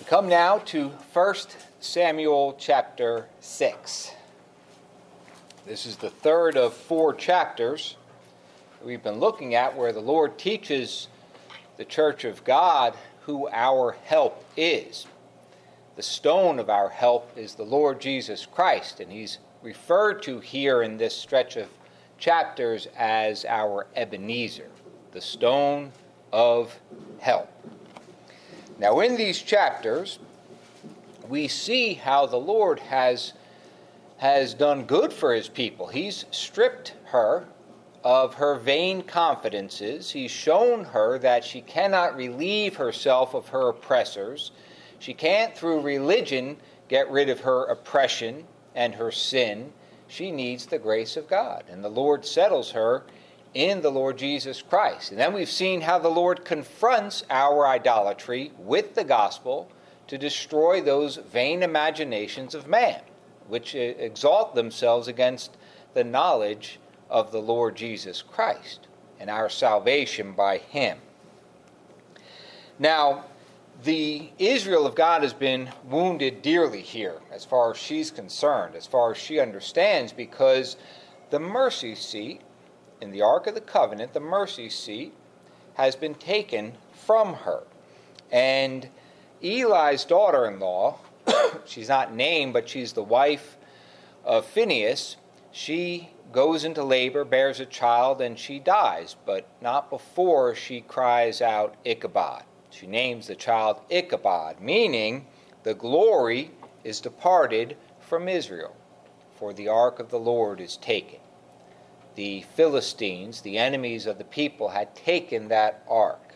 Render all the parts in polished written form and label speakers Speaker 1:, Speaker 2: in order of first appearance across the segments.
Speaker 1: We come now to 1 Samuel chapter 6. This is the third of 4 chapters we've been looking at where the Lord teaches the church of God who our help is. The stone of our help is the Lord Jesus Christ, and he's referred to here in this stretch of chapters as our Ebenezer, the stone of help. Now in these chapters, we see how the Lord has done good for his people. He's stripped her of her vain confidences. He's shown her that she cannot relieve herself of her oppressors. She can't, through religion, get rid of her oppression and her sin. She needs the grace of God, and the Lord settles her in the Lord Jesus Christ. And then we've seen how the Lord confronts our idolatry with the gospel to destroy those vain imaginations of man, which exalt themselves against the knowledge of the Lord Jesus Christ and our salvation by him. Now, the Israel of God has been wounded dearly here, as far as she's concerned, as far as she understands, because the mercy seat in the Ark of the Covenant, the mercy seat, has been taken from her. And Eli's daughter-in-law, she's not named, but she's the wife of Phinehas, she goes into labor, bears a child, and she dies, but not before she cries out Ichabod. She names the child Ichabod, meaning the glory is departed from Israel, for the ark of the Lord is taken. The Philistines, the enemies of the people, had taken that ark.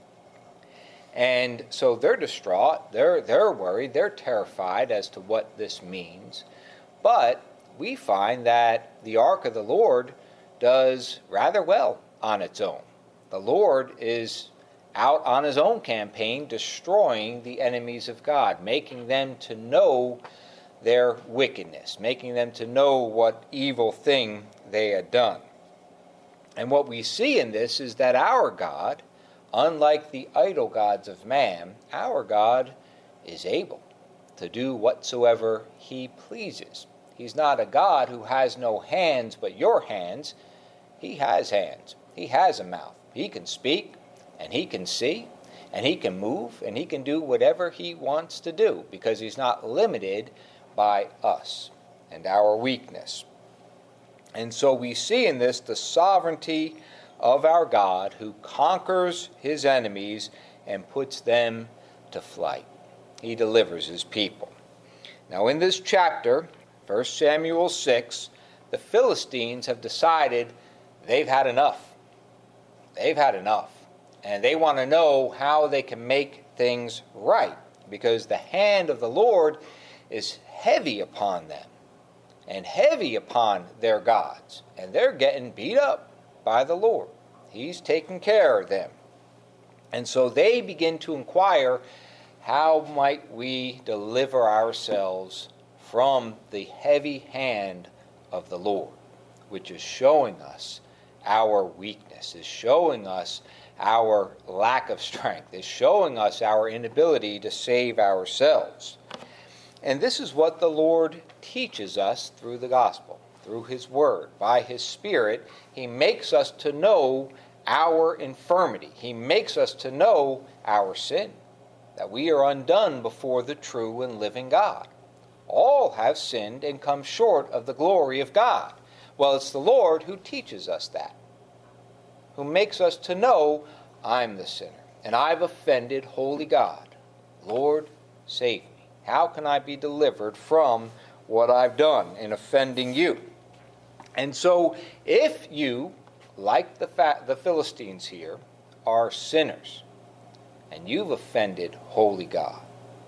Speaker 1: And so they're distraught, they're worried, they're terrified as to what this means. But we find that the ark of the Lord does rather well on its own. The Lord is out on his own campaign, destroying the enemies of God, making them to know their wickedness, making them to know what evil thing they had done. And what we see in this is that our God, unlike the idol gods of man, our God is able to do whatsoever he pleases. He's not a God who has no hands but your hands. He has hands. He has a mouth. He can speak, and he can see, and he can move, and he can do whatever he wants to do, because he's not limited by us and our weakness. And so we see in this the sovereignty of our God, who conquers his enemies and puts them to flight. He delivers his people. Now in this chapter, 1 Samuel 6, the Philistines have decided they've had enough. They've had enough. And they want to know how they can make things right, because the hand of the Lord is heavy upon them and heavy upon their gods. And they're getting beat up by the Lord. He's taking care of them. And so they begin to inquire, how might we deliver ourselves from the heavy hand of the Lord, which is showing us our weakness, is showing us our lack of strength, is showing us our inability to save ourselves. And this is what the Lord teaches us through the gospel, through his word. By his Spirit, he makes us to know our infirmity. He makes us to know our sin, that we are undone before the true and living God. All have sinned and come short of the glory of God. Well, it's the Lord who teaches us that, who makes us to know, I'm the sinner, and I've offended holy God. Lord, save me. How can I be delivered from what I've done in offending you? And so, if you, like the Philistines here, are sinners, and you've offended holy God,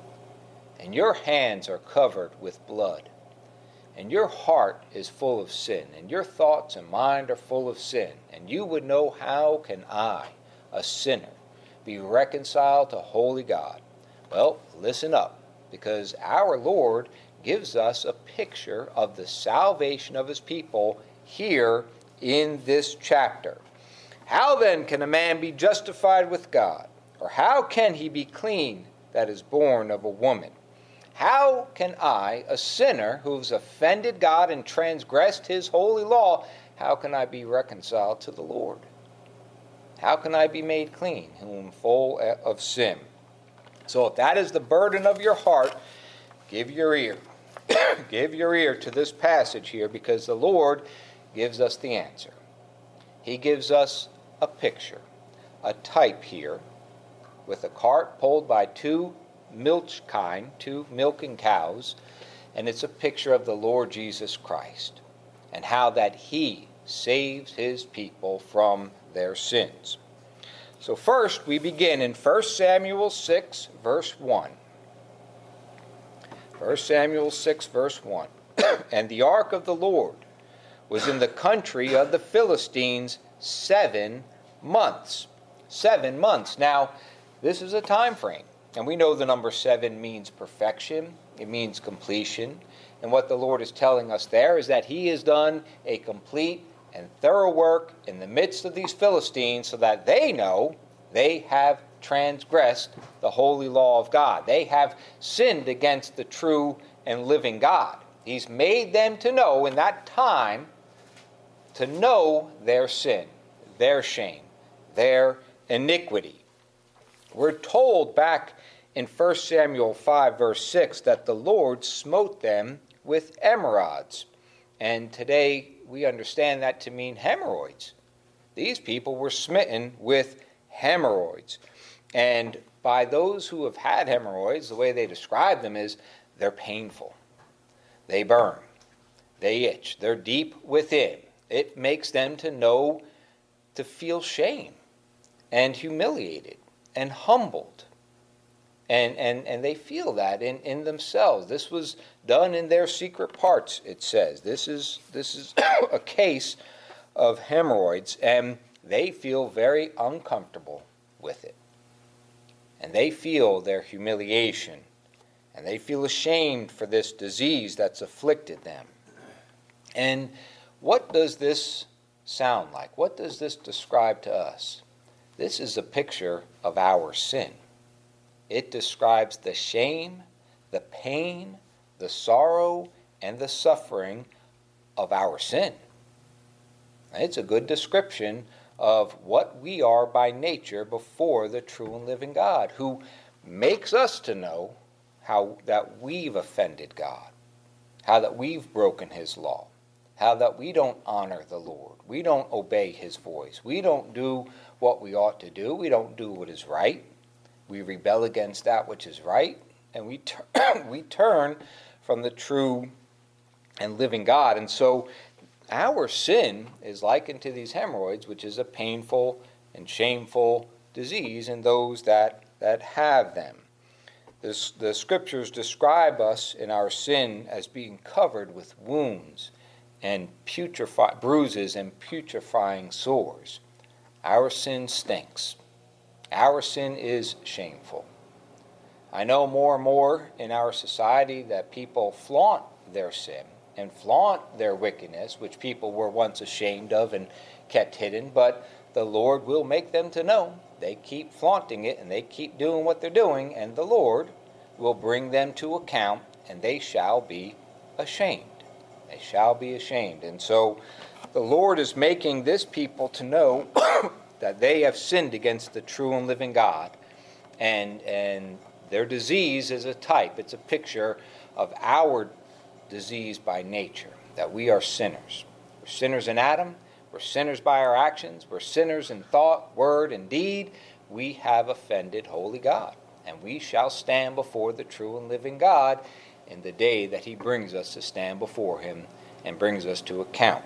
Speaker 1: and your hands are covered with blood, and your heart is full of sin, and your thoughts and mind are full of sin, and you would know, how can I, a sinner, be reconciled to holy God? Well, listen up, because our Lord gives us a picture of the salvation of his people here in this chapter. How then can a man be justified with God? Or how can he be clean that is born of a woman. How can I, a sinner who's offended God and transgressed his holy law, how can I be reconciled to the Lord? How can I be made clean, who am full of sin? So if that is the burden of your heart, give your ear. Give your ear to this passage here, because the Lord gives us the answer. He gives us a picture, a type here, with a cart pulled by two milking cows, and it's a picture of the Lord Jesus Christ and how that he saves his people from their sins. So first we begin in 1 Samuel 6 verse 1. 1 Samuel 6 verse 1. And the ark of the Lord was in the country of the Philistines 7 months. 7 months. Now, this is a time frame. And we know the number 7 means perfection. It means completion. And what the Lord is telling us there is that he has done a complete and thorough work in the midst of these Philistines so that they know they have transgressed the holy law of God. They have sinned against the true and living God. He's made them to know in that time, to know their sin, their shame, their iniquity. We're told back in 1 Samuel 5 verse 6 that the Lord smote them with emerods. And today we understand that to mean hemorrhoids. These people were smitten with hemorrhoids. And by those who have had hemorrhoids, the way they describe them is they're painful. They burn. They itch. They're deep within. It makes them to feel shame and humiliated and humbled. And they feel that in themselves. This was done in their secret parts, it says. This is a case of hemorrhoids, and they feel very uncomfortable with it. And they feel their humiliation, and they feel ashamed for this disease that's afflicted them. And what does this sound like? What does this describe to us? This is a picture of our sin. It describes the shame, the pain, the sorrow, and the suffering of our sin. It's a good description of what we are by nature before the true and living God, who makes us to know how that we've offended God, how that we've broken his law, how that we don't honor the Lord, we don't obey his voice, we don't do what we ought to do, we don't do what is right, we rebel against that which is right, and we turn from the true and living God. And so our sin is likened to these hemorrhoids, which is a painful and shameful disease in those that have them. The scriptures describe us in our sin as being covered with wounds and bruises and putrefying sores. Our sin stinks. Our sin is shameful. I know more and more in our society that people flaunt their sin and flaunt their wickedness, which people were once ashamed of and kept hidden, but the Lord will make them to know. They keep flaunting it and they keep doing what they're doing, and the Lord will bring them to account, and they shall be ashamed. They shall be ashamed. And so the Lord is making this people to know that they have sinned against the true and living God, and their disease is a type. It's a picture of our disease by nature, that we are sinners. We're sinners in Adam. We're sinners by our actions. We're sinners in thought, word, and deed. We have offended holy God, and we shall stand before the true and living God in the day that he brings us to stand before him and brings us to account.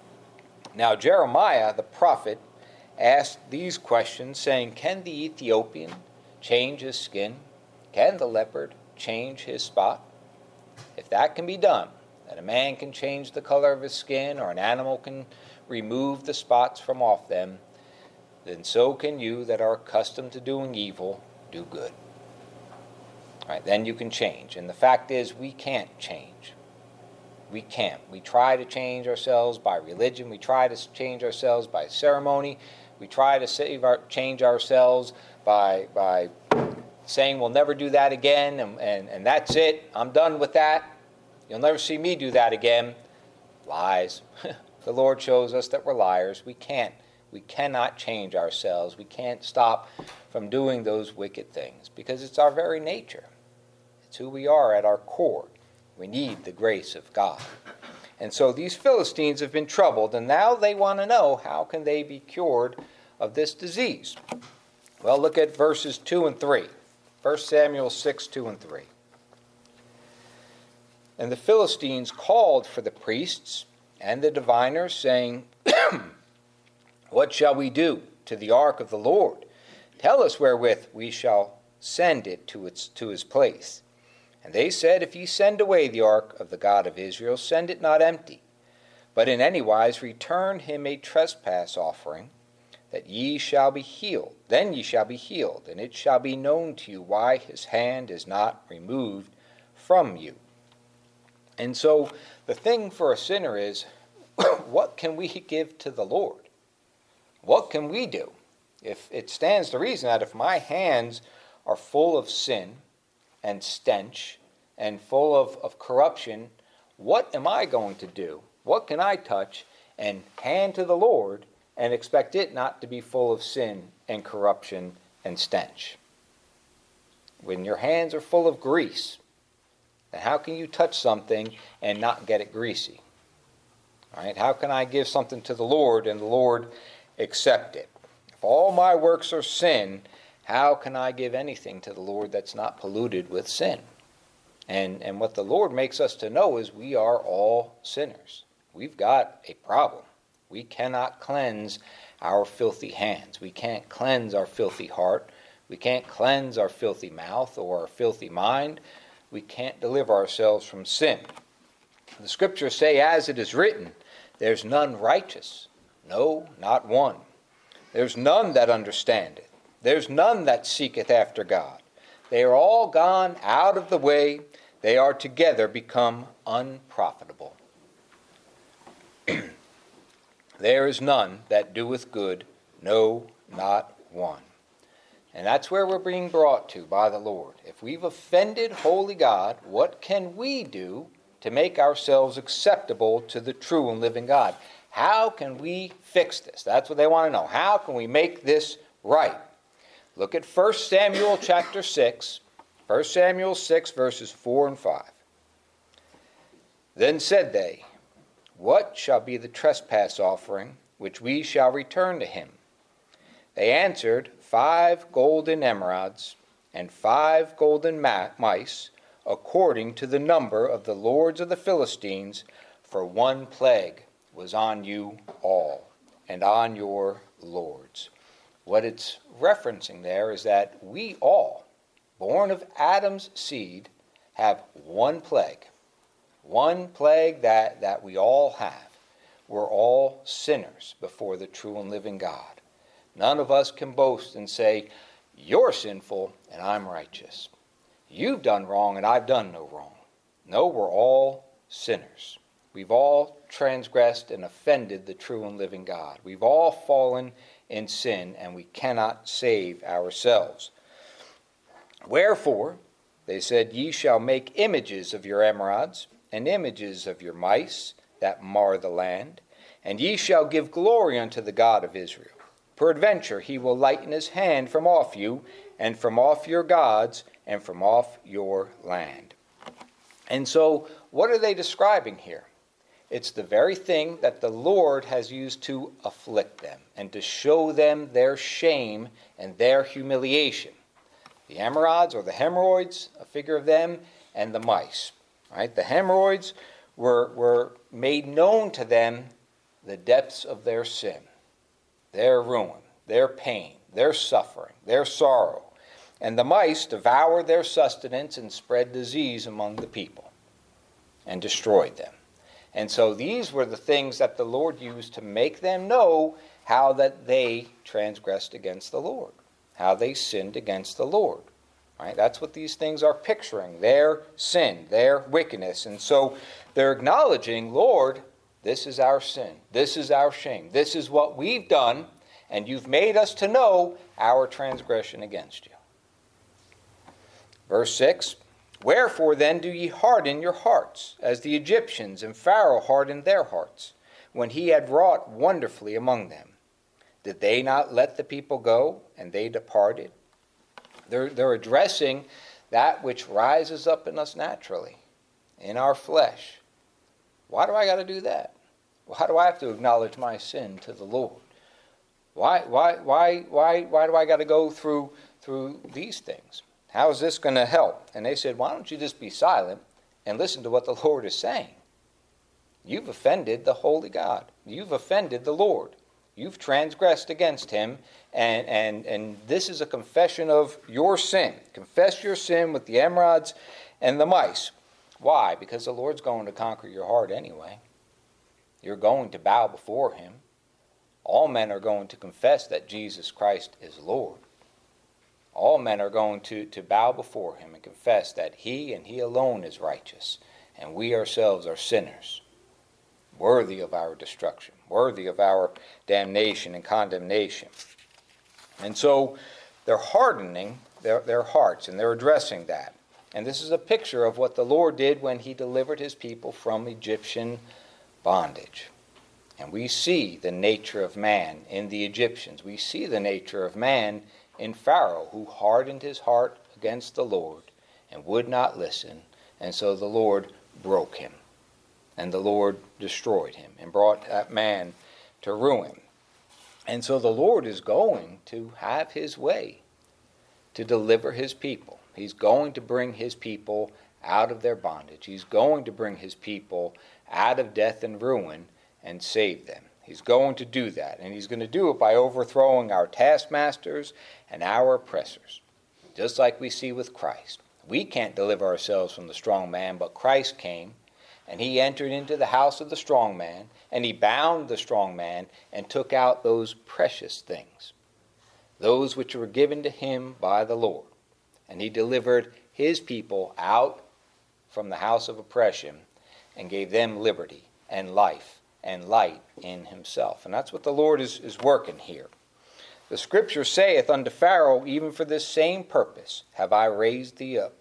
Speaker 1: Now Jeremiah the prophet asked these questions, saying, can the Ethiopian change his skin? Can the leopard change his spot? If that can be done, that a man can change the color of his skin, or an animal can remove the spots from off them, then so can you that are accustomed to doing evil do good. All right, then you can change. And the fact is, we can't change. We can't. We try to change ourselves by religion. We try to change ourselves by ceremony. We try to change ourselves by saying we'll never do that again, and that's it, I'm done with that, you'll never see me do that again. Lies. The Lord shows us that we're liars. We cannot change ourselves. We can't stop from doing those wicked things because it's our very nature. It's who we are at our core. We need the grace of God. And so these Philistines have been troubled, and now they want to know how can they be cured of this disease. Well, look at verses 2 and 3. 1 Samuel 6, 2 and 3. And the Philistines called for the priests and the diviners, saying, What shall we do to the ark of the Lord? Tell us wherewith we shall send it to his place. And they said, If ye send away the ark of the God of Israel, send it not empty, but in any wise return him a trespass offering, that ye shall be healed. Then ye shall be healed, and it shall be known to you why his hand is not removed from you. And so the thing for a sinner is, what can we give to the Lord? What can we do? If it stands to reason that if my hands are full of sin and stench and full of corruption, what am I going to do? What can I touch and hand to the Lord and expect it not to be full of sin and corruption and stench? When your hands are full of grease, then how can you touch something and not get it greasy? All right? How can I give something to the Lord and the Lord accept it? If all my works are sin, how can I give anything to the Lord that's not polluted with sin? And what the Lord makes us to know is we are all sinners. We've got a problem. We cannot cleanse our filthy hands. We can't cleanse our filthy heart. We can't cleanse our filthy mouth or our filthy mind. We can't deliver ourselves from sin. The scriptures say, as it is written, there's none righteous, no, not one. There's none that understandeth. There's none that seeketh after God. They are all gone out of the way. They are together become unprofitable. There is none that doeth good, no, not one. And that's where we're being brought to by the Lord. If we've offended holy God, what can we do to make ourselves acceptable to the true and living God? How can we fix this? That's what they want to know. How can we make this right? Look at 1 Samuel chapter 6. 1 Samuel 6, verses 4 and 5. Then said they, What shall be the trespass offering which we shall return to him? They answered, 5 golden emerods and 5 golden mice, according to the number of the lords of the Philistines, for one plague was on you all, and on your lords. What it's referencing there is that we all, born of Adam's seed, have one plague that we all have. We're all sinners before the true and living God. None of us can boast and say, you're sinful and I'm righteous. You've done wrong and I've done no wrong. No, we're all sinners. We've all transgressed and offended the true and living God. We've all fallen in sin and we cannot save ourselves. Wherefore, they said, Ye shall make images of your emerods and images of your mice that mar the land, and ye shall give glory unto the God of Israel. Peradventure he will lighten his hand from off you, and from off your gods, and from off your land. And so, what are they describing here? It's the very thing that the Lord has used to afflict them, and to show them their shame and their humiliation. The emerods, or the hemorrhoids, a figure of them, and the mice. Right? The hemorrhoids were made known to them the depths of their sin, their ruin, their pain, their suffering, their sorrow. And the mice devoured their sustenance and spread disease among the people and destroyed them. And so these were the things that the Lord used to make them know how that they transgressed against the Lord, how they sinned against the Lord. Right? That's what these things are picturing, their sin, their wickedness. And so they're acknowledging, Lord, this is our sin, this is our shame, this is what we've done, and you've made us to know our transgression against you. Verse 6, wherefore then do ye harden your hearts, as the Egyptians and Pharaoh hardened their hearts, when he had wrought wonderfully among them? Did they not let the people go, and they departed? They're addressing that which rises up in us naturally, in our flesh. Why do I got to do that? Why do I have to acknowledge my sin to the Lord? Why do I got to go through these things? How is this going to help? And they said, why don't you just be silent and listen to what the Lord is saying? You've offended the holy God. You've offended the Lord. You've transgressed against him, and this is a confession of your sin. Confess your sin with the emerods and the mice. Why? Because the Lord's going to conquer your heart anyway. You're going to bow before him. All men are going to confess that Jesus Christ is Lord. All men are going to bow before him and confess that he and he alone is righteous, and we ourselves are sinners, worthy of our destruction, worthy of our damnation and condemnation. And so they're hardening their hearts, and they're addressing that. And this is a picture of what the Lord did when he delivered his people from Egyptian bondage. And we see the nature of man in the Egyptians. We see the nature of man in Pharaoh, who hardened his heart against the Lord and would not listen. And so the Lord broke him. And the Lord destroyed him and brought that man to ruin. And so the Lord is going to have his way to deliver his people. He's going to bring his people out of their bondage. He's going to bring his people out of death and ruin and save them. He's going to do that, and he's going to do it by overthrowing our taskmasters and our oppressors, just like we see with Christ. We can't deliver ourselves from the strong man, but Christ came, and he entered into the house of the strong man, and he bound the strong man and took out those precious things, those which were given to him by the Lord. And he delivered his people out from the house of oppression and gave them liberty and life and light in himself. And that's what the Lord is working here. The scripture saith unto Pharaoh, even for this same purpose have I raised thee up,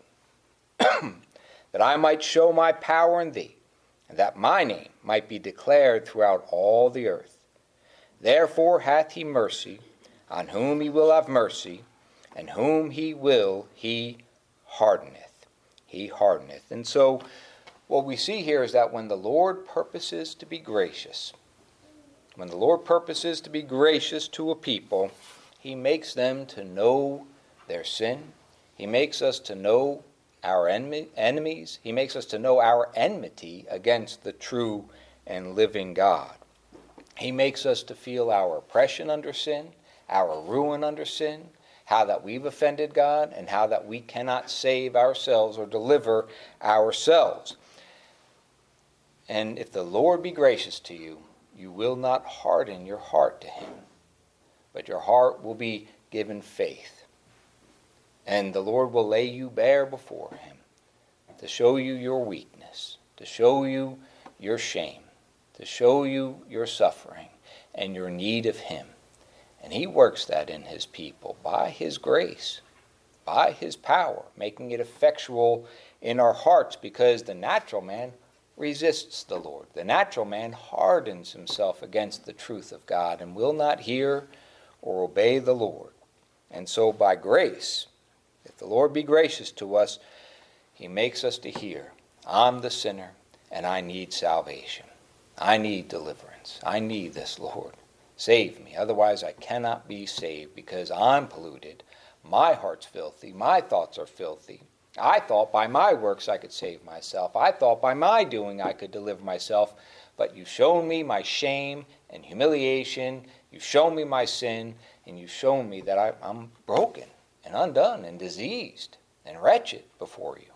Speaker 1: that I might show my power in thee, and that my name might be declared throughout all the earth. Therefore hath he mercy on whom he will have mercy, and whom he will he hardeneth. He hardeneth. And so what we see here is that when the Lord purposes to be gracious, when the Lord purposes to be gracious to a people, he makes them to know their sin. He makes us to know our enemies. He makes us to know our enmity against the true and living God. He makes us to feel our oppression under sin, our ruin under sin, how that we've offended God, and how that we cannot save ourselves or deliver ourselves. And if the Lord be gracious to you, you will not harden your heart to him, but your heart will be given faith. And the Lord will lay you bare before him to show you your weakness, to show you your shame, to show you your suffering and your need of him. And he works that in his people by his grace, by his power, making it effectual in our hearts, because the natural man resists the Lord. The natural man hardens himself against the truth of God and will not hear or obey the Lord. And so by grace, if the Lord be gracious to us, he makes us to hear, I'm the sinner and I need salvation. I need deliverance. I need this, Lord. Save me. Otherwise I cannot be saved because I'm polluted. My heart's filthy. My thoughts are filthy. I thought by my works I could save myself. I thought by my doing I could deliver myself. But you've shown me my shame and humiliation. You've shown me my sin. And you've shown me that I'm broken and undone and diseased and wretched before you.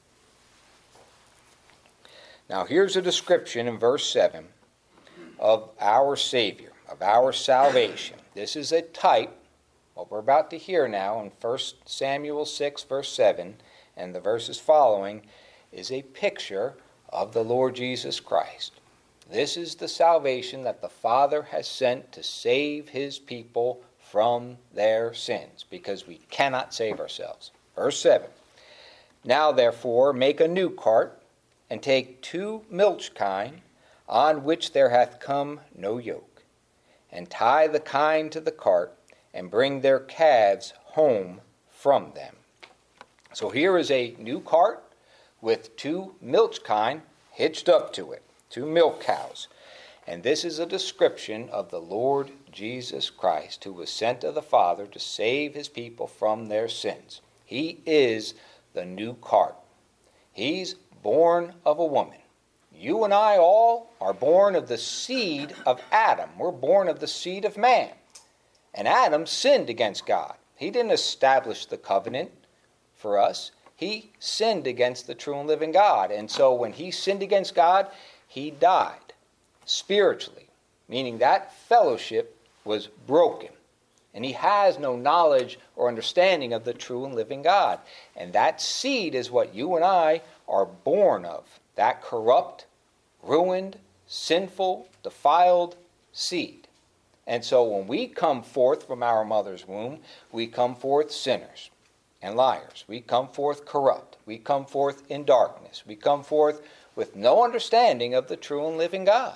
Speaker 1: Now here's a description in verse 7 of our Savior, of our salvation. This is a type, what we're about to hear now in 1 Samuel 6, verse 7, and the verses following, is a picture of the Lord Jesus Christ. This is the salvation that the Father has sent to save his people from their sins, because we cannot save ourselves. Verse 7, Now therefore make a new cart, and take 2 milch kine, on which there hath come no yoke, and tie the kine to the cart, and bring their calves home from them. So here is a new cart with 2 milch kine hitched up to it, 2 milk cows. And this is a description of the Lord Jesus Christ, who was sent of the Father to save his people from their sins. He is the new cart. He's born of a woman. You and I all are born of the seed of Adam. We're born of the seed of man. And Adam sinned against God. He didn't establish the covenant for us. He sinned against the true and living God. And so when he sinned against God, he died spiritually, meaning that fellowship was broken. And he has no knowledge or understanding of the true and living God. And that seed is what you and I are born of. That corrupt, ruined, sinful, defiled seed. And so when we come forth from our mother's womb, we come forth sinners and liars. We come forth corrupt. We come forth in darkness. We come forth with no understanding of the true and living God.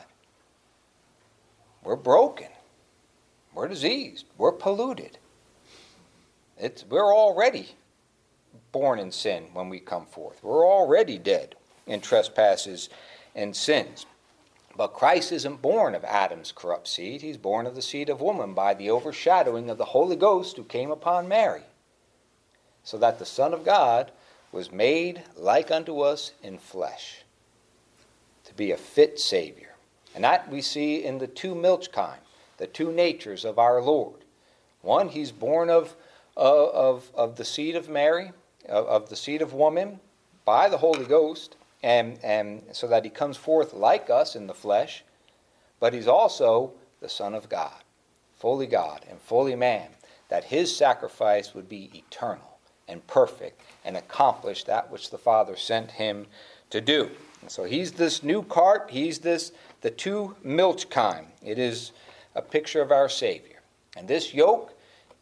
Speaker 1: We're broken. We're diseased. We're polluted. We're already born in sin when we come forth. We're already dead in trespasses and sins. But Christ isn't born of Adam's corrupt seed. He's born of the seed of woman by the overshadowing of the Holy Ghost who came upon Mary, so that the Son of God was made like unto us in flesh, to be a fit Savior. And that we see in the 2 milch kine, the 2 natures of our Lord. One, he's born of the seed of Mary, of the seed of woman, by the Holy Ghost, and so that he comes forth like us in the flesh, but he's also the Son of God, fully God and fully man, that his sacrifice would be eternal and perfect and accomplish that which the Father sent him to do. And so he's this new cart, he's the 2 milch kine. It is a picture of our Savior. And this yoke,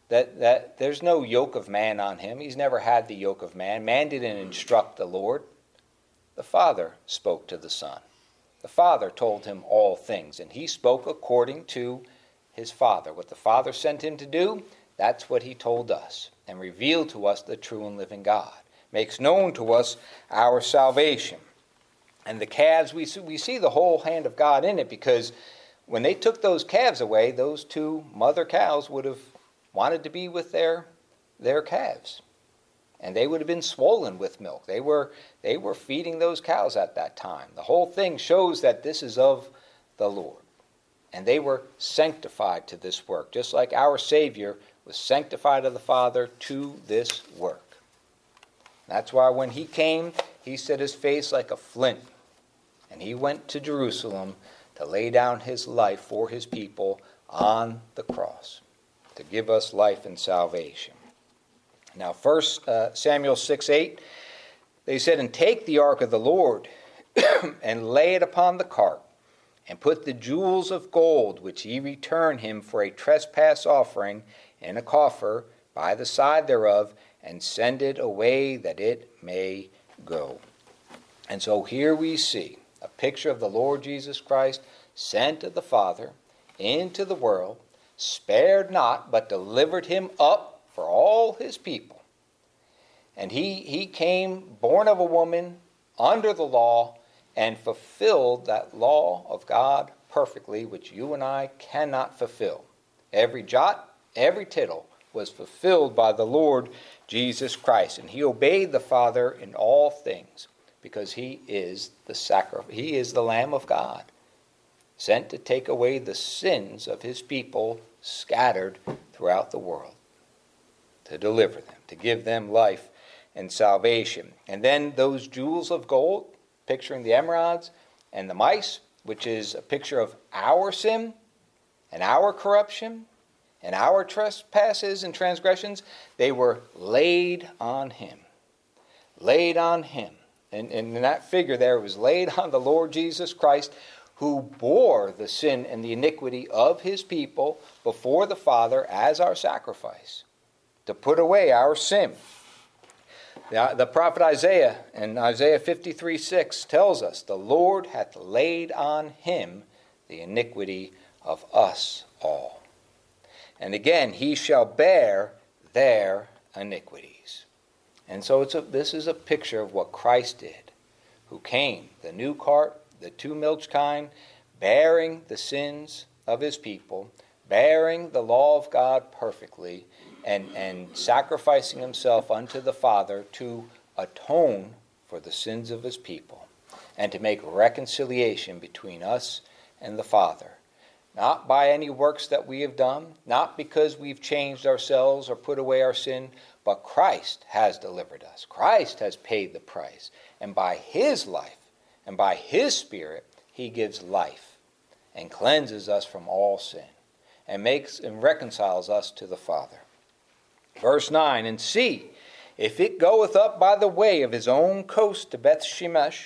Speaker 1: that there's no yoke of man on him. He's never had the yoke of man. Man didn't instruct the Lord. The Father spoke to the Son. The Father told him all things, and he spoke according to his Father. What the Father sent him to do, that's what he told us, and revealed to us the true and living God. Makes known to us our salvation. And the calves, we see the whole hand of God in it, because when they took those calves away, those 2 mother cows would have wanted to be with their calves. And they would have been swollen with milk. They were feeding those cows at that time. The whole thing shows that this is of the Lord. And they were sanctified to this work, just like our Savior was sanctified of the Father to this work. That's why when he came, he set his face like a flint. And he went to Jerusalem to lay down his life for his people on the cross, to give us life and salvation. Now, 1 Samuel 6:8, they said, "And take the ark of the Lord, and lay it upon the cart, and put the jewels of gold, which ye return him for a trespass offering, in a coffer by the side thereof, and send it away that it may go." And so here we see a picture of the Lord Jesus Christ, sent of the Father into the world, spared not, but delivered him up for all his people. And he came born of a woman, under the law, and fulfilled that law of God perfectly, which you and I cannot fulfill. Every jot, every tittle was fulfilled by the Lord Jesus Christ. And he obeyed the Father in all things, because he is he is the Lamb of God, sent to take away the sins of his people scattered throughout the world, to deliver them, to give them life and salvation. And then those jewels of gold, picturing the emeralds and the mice, which is a picture of our sin and our corruption and our trespasses and transgressions, they were laid on him. Laid on him. And in that figure there, it was laid on the Lord Jesus Christ, who bore the sin and the iniquity of his people before the Father as our sacrifice, to put away our sin. The prophet Isaiah in Isaiah 53:6 tells us, the Lord hath laid on him the iniquity of us all. And again, he shall bear their iniquities. And so this is a picture of what Christ did, who came, the new cart, the two milch kine, bearing the sins of his people, bearing the law of God perfectly, and sacrificing himself unto the Father to atone for the sins of his people and to make reconciliation between us and the Father. Not by any works that we have done, not because we've changed ourselves or put away our sin, but Christ has delivered us. Christ has paid the price. And by his life and by his Spirit, he gives life and cleanses us from all sin and makes and reconciles us to the Father. Verse 9, and see, if it goeth up by the way of his own coast to Beth Shemesh,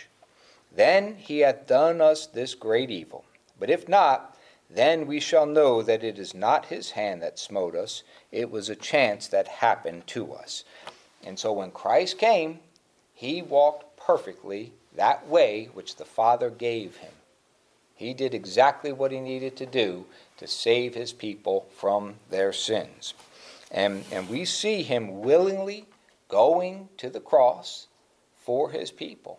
Speaker 1: then he hath done us this great evil. But if not, then we shall know that it is not his hand that smote us, it was a chance that happened to us. And so when Christ came, he walked perfectly that way which the Father gave him. He did exactly what he needed to do to save his people from their sins. And we see him willingly going to the cross for his people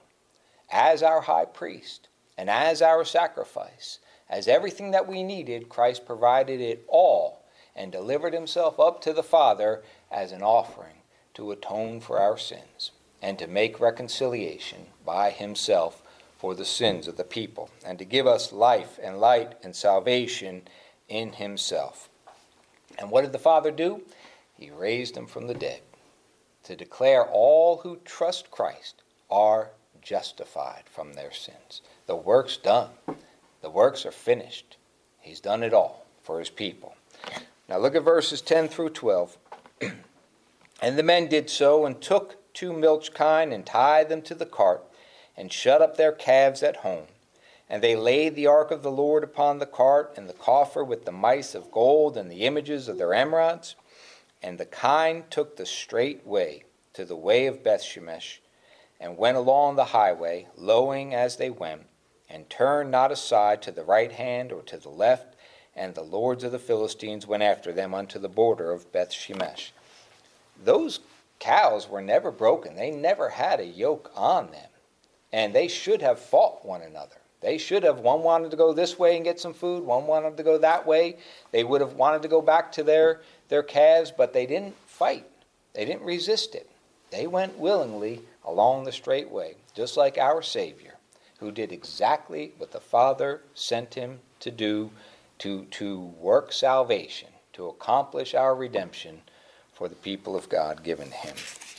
Speaker 1: as our high priest and as our sacrifice. As everything that we needed, Christ provided it all and delivered himself up to the Father as an offering to atone for our sins and to make reconciliation by himself for the sins of the people and to give us life and light and salvation in himself. And what did the Father do? He raised him from the dead to declare all who trust Christ are justified from their sins. The work's done. The works are finished. He's done it all for his people. Now look at verses 10 through 12. And the men did so, and took 2 milch kine, and tied them to the cart, and shut up their calves at home. And they laid the ark of the Lord upon the cart, and the coffer with the mice of gold, and the images of their emerods. And the kine took the straight way to the way of Bethshemesh, and went along the highway, lowing as they went, and turned not aside to the right hand or to the left. And the lords of the Philistines went after them unto the border of Bethshemesh. Those cows were never broken. They never had a yoke on them. And they should have fought one another. They should have, one wanted to go this way and get some food, one wanted to go that way. They would have wanted to go back to their calves, but they didn't fight. They didn't resist it. They went willingly along the straight way, just like our Savior, who did exactly what the Father sent him to do, to work salvation, to accomplish our redemption for the people of God given him.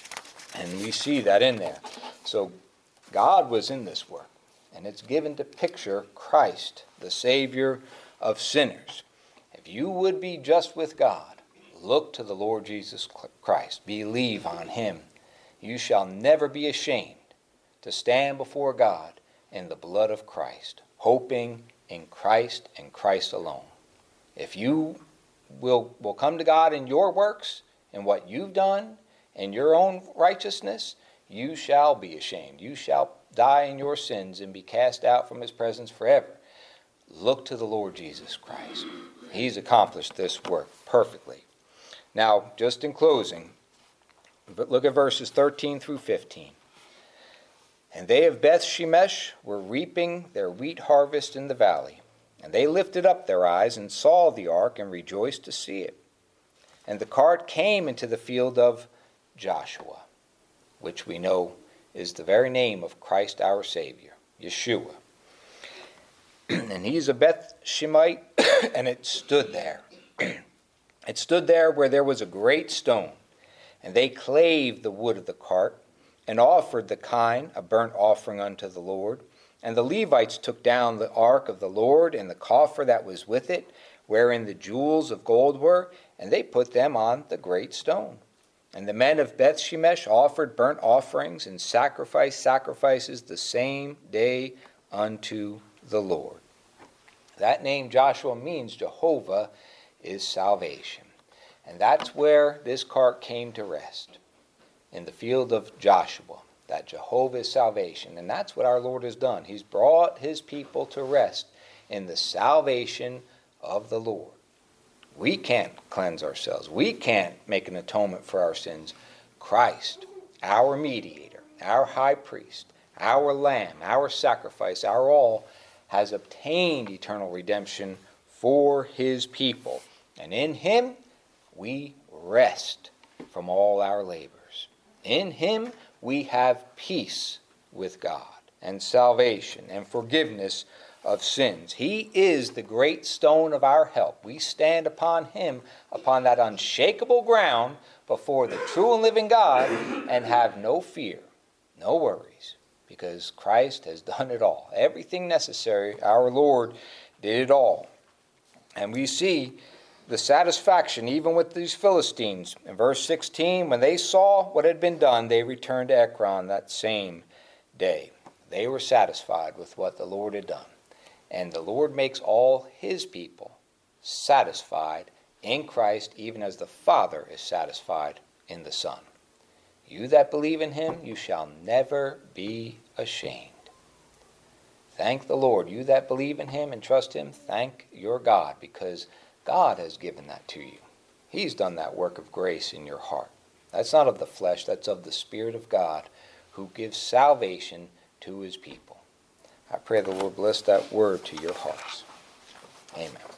Speaker 1: And we see that in there. So God was in this work, and it's given to picture Christ, the Savior of sinners. If you would be just with God, look to the Lord Jesus Christ. Believe on him. You shall never be ashamed to stand before God in the blood of Christ, hoping in Christ and Christ alone. If you will come to God in your works and what you've done in your own righteousness, you shall be ashamed. You shall die in your sins and be cast out from his presence forever. Look to the Lord Jesus Christ. He's accomplished this work perfectly. Now, just in closing, look at verses 13 through 15. And they of Bethshemesh were reaping their wheat harvest in the valley. And they lifted up their eyes and saw the ark and rejoiced to see it. And the cart came into the field of Joshua, which we know is the very name of Christ our Savior, Yeshua. And he's a Beth-Shemite, and it stood there. It stood there where there was a great stone. And they clave the wood of the cart, and offered the kine a burnt offering unto the Lord. And the Levites took down the ark of the Lord and the coffer that was with it, wherein the jewels of gold were, and they put them on the great stone. And the men of Bethshemesh offered burnt offerings and sacrifices the same day unto the Lord. That name Joshua means Jehovah is salvation. And that's where this cart came to rest. in the field of Joshua, that Jehovah is salvation. And that's what our Lord has done. He's brought his people to rest in the salvation of the Lord. We can't cleanse ourselves. We can't make an atonement for our sins. Christ, our mediator, our high priest, our lamb, our sacrifice, our all, has obtained eternal redemption for his people. And in him we rest from all our labors. In him we have peace with God and salvation and forgiveness of sins. He is the great stone of our help. We stand upon him, upon that unshakable ground before the true and living God, and have no fear, no worries, because Christ has done it all. Everything necessary, our Lord did it all. And we see the satisfaction even with these Philistines. In verse 16, when they saw what had been done, they returned to Ekron that same day. They were satisfied with what the Lord had done. And the Lord makes all his people satisfied in Christ, even as the Father is satisfied in the Son. You that believe in him, you shall never be ashamed. Thank the Lord. You that believe in him and trust him, thank your God, because God has given that to you. He's done that work of grace in your heart. That's not of the flesh, that's of the Spirit of God, who gives salvation to his people. I pray the Lord bless that word to your hearts. Amen.